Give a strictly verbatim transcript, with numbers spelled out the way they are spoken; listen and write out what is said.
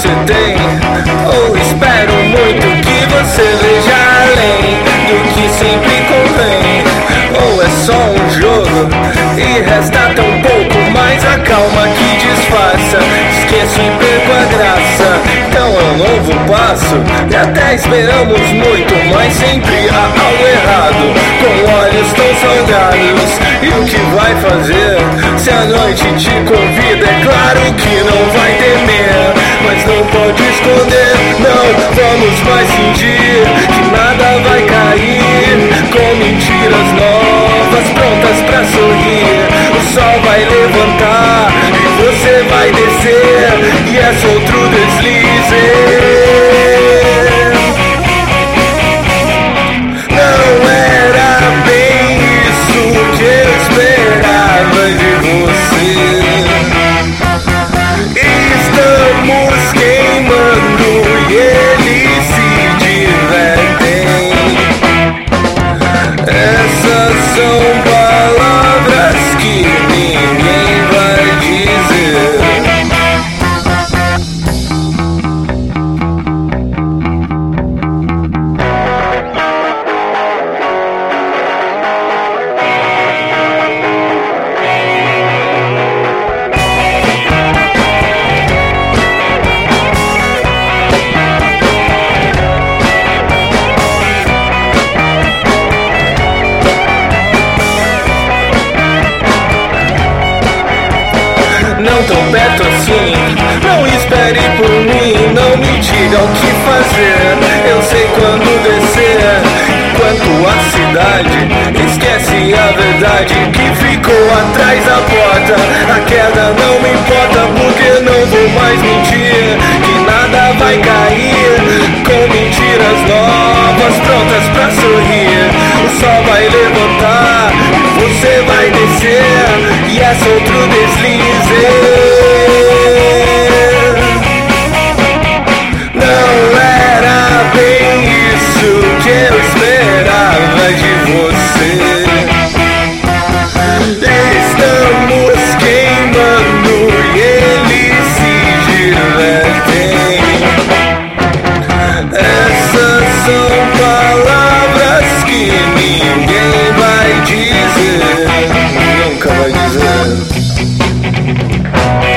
você tem, ou espero muito que você veja além do que sempre convém. Ou é só um jogo e resta tão pouco, mas a calma que disfarça, esqueço e perco a graça. Então é um novo passo e até esperamos muito, mas sempre há algo errado, com olhos tão salgados. E o que vai fazer se a noite te convida? É claro que não vai temer, mas não pode esconder. Não vamos mais fingir que nada vai cair, com mentiras novas prontas pra sorrir. O sol vai levantar e você vai descer, e é só outro deslize. Não era bem isso que eu esperava de você. Estamos queimando e eles se divertem. Essas são palavras que ninguém vai dizer. Não tão perto assim, não espere por mim, não me diga o que fazer, eu sei quando descer. Enquanto a cidade esquece a verdade que ficou atrás da porta, a queda não me importa, porque não vou mais mentir, que nada vai cair, com mentiras novas prontas pra sorrir. O sol vai levantar e você vai descer, e é só outro deslize. Não era bem isso que eu esperava de você. Estamos queimando e eles se divertem. Essas são palavras que ninguém vai dizer, nunca vai dizer.